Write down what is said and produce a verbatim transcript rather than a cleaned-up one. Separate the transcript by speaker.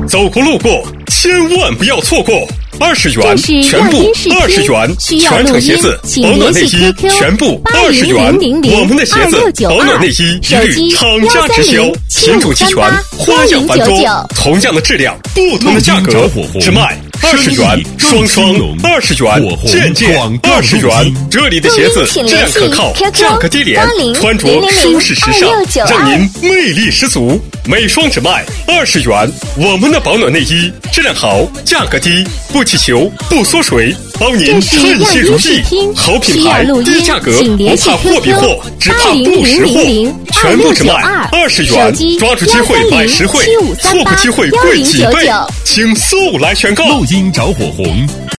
Speaker 1: 走过路过千万不要错过。二十元，全部二十元，全程鞋子、保暖内衣全部二十元。我们的鞋子、保暖内衣一律厂家直销，品种齐全，花样繁多，同样的质量，不同的价格，只卖二十元，双双二十元，件件二十元。这里的鞋子质量可靠，价格低廉，穿着舒适时尚，让您魅力十足。每双只卖二十元。我们的保暖内衣质量好，价格低，不起球，不缩水，帮您称心如意。好品牌，低价格，不怕货比货，只怕不识货。全部只卖二十元，抓住机会买实惠，错过机会贵几倍，请速来选购。
Speaker 2: 录音找火红。